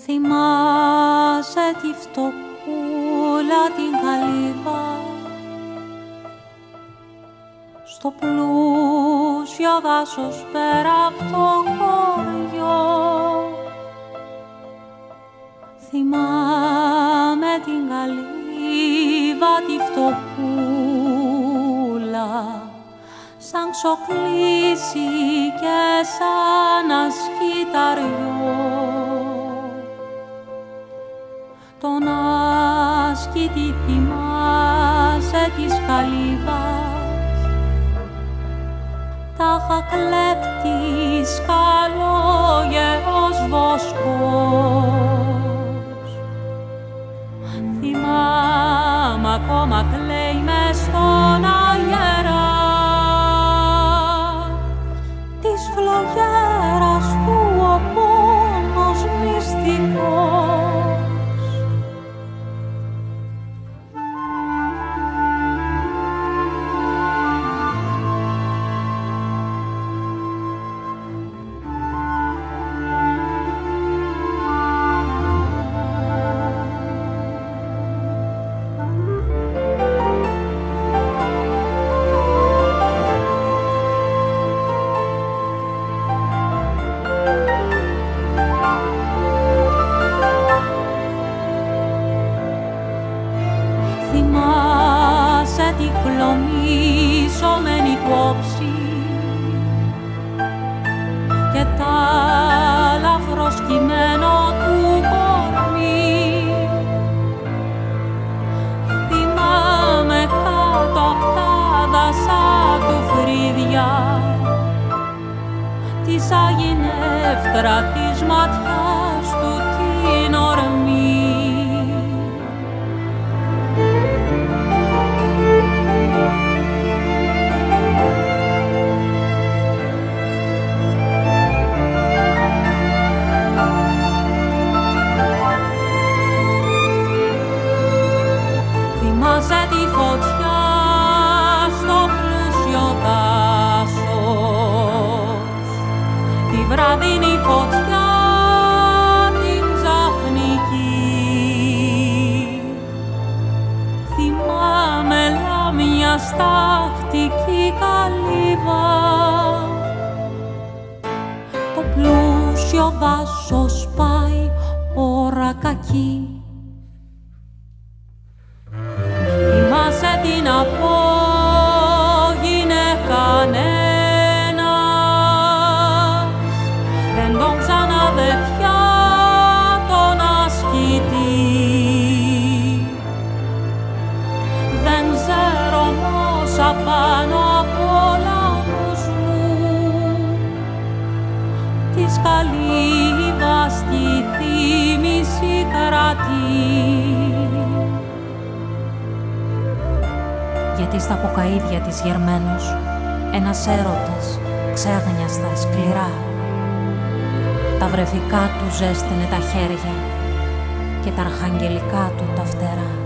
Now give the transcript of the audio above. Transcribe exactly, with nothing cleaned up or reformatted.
Θυμάσαι τη φτωχούλα την καλύβα στο πλούσιο δάσος πέρα απ' το χωριό. Θυμάμαι την καλύβα τη φτωχούλα σαν ξοκλήσι και σαν ασκηταριό. Τον άσκητη θυμάσαι της καλύβας, τάχα κλέπτης καλόγερος βοσκός. Θυμάμαι ακόμα κλαίει μες στον αγερά της φλογέρας του ο πόνος μυστικός. Κλωμίσομενη του όψη και τα λαφροσκυμμένο του κορμί. Θυμάμαι κάτω απ' τα δασά του φρύδια της αγινεύτρα της ματιάς του την ορμή. Θυμάσαι τη φωτιά στο πλούσιο δάσος, τη βραδινή φωτιά την ξαφνική. Θυμάμαι λάμια στάχτικη καλύβα, το πλούσιο δάσος πάει ώρα κακή. Θυμάσαι την απόγεινε κανένας, δεν τον ξανάδε πια τον ασκητή. Δεν ξέρω όμως απάνω απ' όλα μου της καλύβας τη θύμηση κρατεί. Γιατί στα ποκαΐδια της γερμένος ένας έρωτας ξέγνιαστα σκληρά τα βρεφικά του ζέστηνε τα χέρια και τα αρχαγγελικά του τα φτερά.